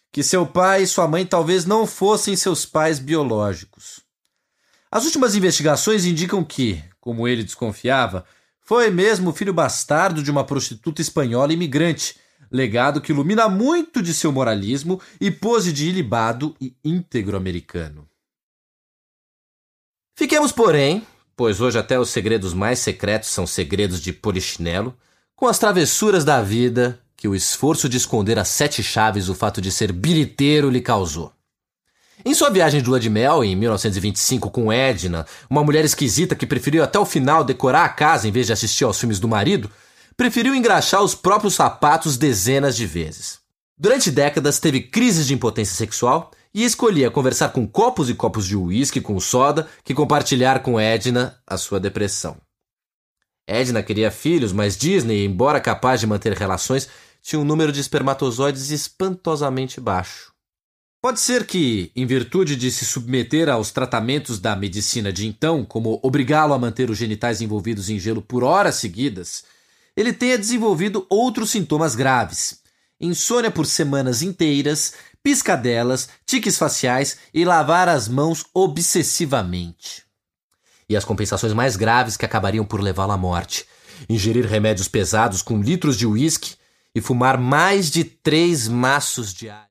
que seu pai e sua mãe talvez não fossem seus pais biológicos. As últimas investigações indicam que, como ele desconfiava, foi mesmo o filho bastardo de uma prostituta espanhola imigrante, legado que ilumina muito de seu moralismo e pose de ilibado e íntegro americano. Fiquemos, porém, pois hoje até os segredos mais secretos são segredos de polichinelo, com as travessuras da vida que o esforço de esconder as 7 chaves o fato de ser biriteiro lhe causou. Em sua viagem de lua de mel, em 1925, com Edna, uma mulher esquisita que preferiu até o final decorar a casa em vez de assistir aos filmes do marido, preferiu engraxar os próprios sapatos dezenas de vezes. Durante décadas teve crises de impotência sexual e escolhia conversar com copos e copos de uísque com soda que compartilhar com Edna a sua depressão. Edna queria filhos, mas Disney, embora capaz de manter relações, tinha um número de espermatozoides espantosamente baixo. Pode ser que, em virtude de se submeter aos tratamentos da medicina de então, como obrigá-lo a manter os genitais envolvidos em gelo por horas seguidas, ele tenha desenvolvido outros sintomas graves: insônia por semanas inteiras, piscadelas, tiques faciais e lavar as mãos obsessivamente. E as compensações mais graves que acabariam por levá-lo à morte: ingerir remédios pesados com litros de uísque e fumar mais de 3 maços diários.